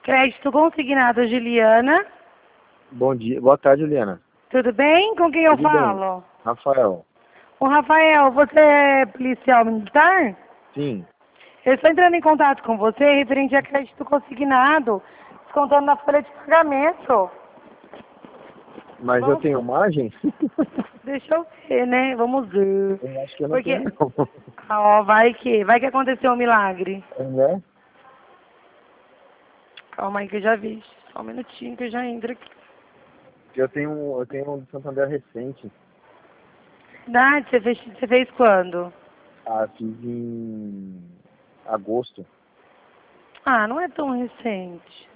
Crédito consignado, Juliana. Bom dia. Boa tarde, Juliana. Tudo bem? Com quem eu Tudo bem. falo? Rafael. O Rafael, você é policial militar? Sim. Eu estou entrando em contato com você referente a crédito consignado, descontando na folha de pagamento. Mas Vamos- eu tenho margem? Deixa eu ver, né? Vamos ver. Eu acho que eu não Porque, tenho, não. ó, vai que aconteceu um milagre. Né? Calma aí que eu já vi. Só um minutinho que eu já entro aqui. Eu tenho um de Santander recente. Verdade, você fez quando? Fiz em agosto. Ah, não é tão recente.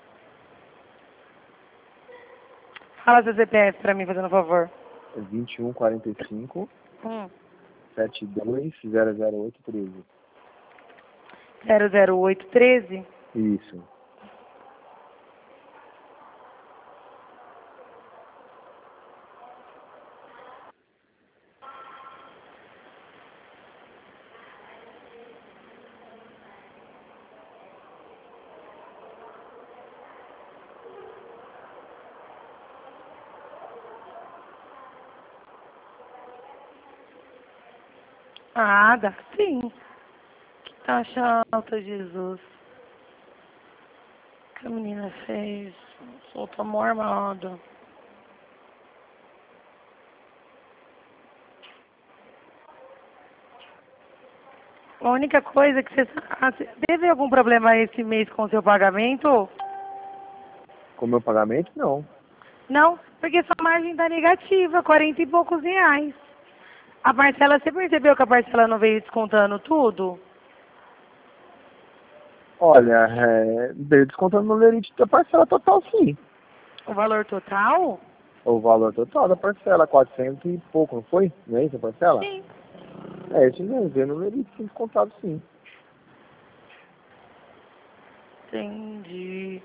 Fala seu CPF pra mim, fazendo um favor. 2145 Hum. 72 008 13. 00813? Isso. Ah, dá sim. Que taxa alta, Jesus. Que a menina fez. Soltou mó armado. A única coisa que você teve algum problema esse mês com o seu pagamento? Com o meu pagamento, não. Não, porque sua margem tá negativa, 40 e poucos reais. A parcela, você percebeu que a parcela não veio descontando tudo? Olha, veio descontando no lerite da parcela total, sim. O valor total? O valor total da parcela, 400 e pouco, não foi? Não é isso a parcela? Sim. É, esse mesmo, veio no lerite, sim, descontado, sim. Entendi.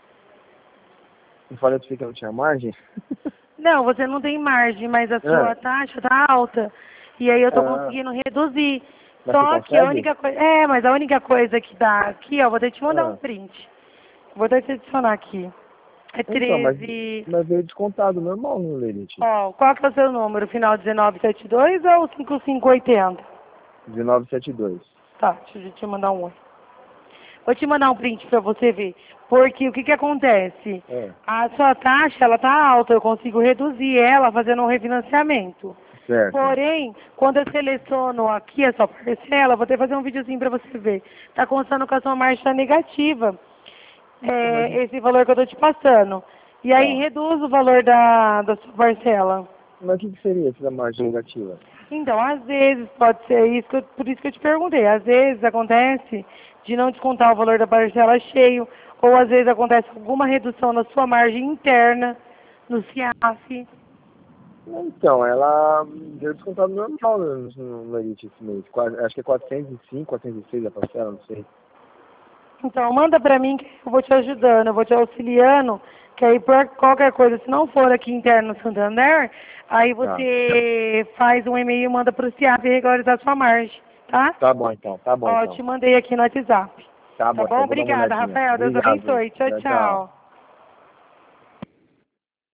Não falei pra você que eu não tinha margem? Não, você não tem margem, mas a sua Ah, taxa tá alta. E aí eu tô ah, conseguindo reduzir. mas você Só que a consegue? única coisa. É, mas a única coisa que dá aqui, ó, vou ter que te mandar um Ah, print. Vou ter que te adicionar aqui. É então, mas, 13. mas veio descontado normal no lerite. Ó, qual que é o seu número? Final 1972 ou 5580? 1972. Tá, deixa eu te mandar um. Vou te mandar um print pra você ver. Porque o que que acontece? É, A sua taxa, ela tá alta, eu consigo reduzir ela fazendo um refinanciamento. certo. Porém, quando eu seleciono aqui a sua parcela, vou ter que fazer um videozinho pra você ver. Tá constando que a sua margem tá negativa. Então, mas, Esse valor que eu tô te passando. E aí tá. reduz o valor da sua parcela. Mas o que que seria essa margem negativa? Então, às vezes pode ser isso, por isso que eu te perguntei. Às vezes acontece de não descontar o valor da parcela cheio, ou às vezes acontece alguma redução na sua margem interna, no CIAF. Então, ela deu descontado normal no lerite esse mês. Acho que é 405, 406 a parcela, não sei. Então, manda pra mim que eu vou te ajudando, eu vou te auxiliando, que aí por qualquer coisa, se não for aqui interno no Santander, aí Tá. você faz um e-mail e manda pro CIAF e regularizar sua margem, tá? Tá bom então, tá bom Ó, então. te mandei aqui no WhatsApp. Tá Tá bom, bom? então vou dar uma Obrigada, olhadinha. Rafael. Deus Obrigado. abençoe. Tchau, Tchau, tchau. tchau.